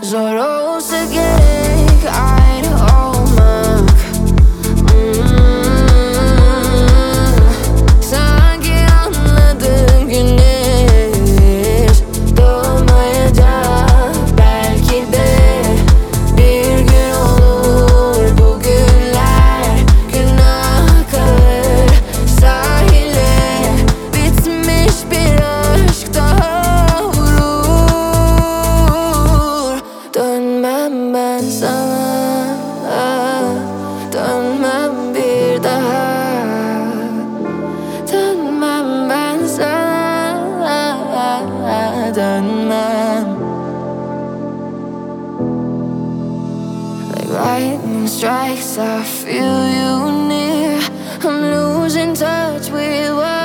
Zor olsa gerek ayrı olmak. Sanki anladım, güneş doğmayacak. Belki de bir gün olur, bugünler günah kalır. Sahile bitmiş bir aşk daha vurur. Dönmem ben sana, dönmem bir daha. Dönmem ben sana, dönmem. Like lightning strikes, I feel you near. I'm losing touch with what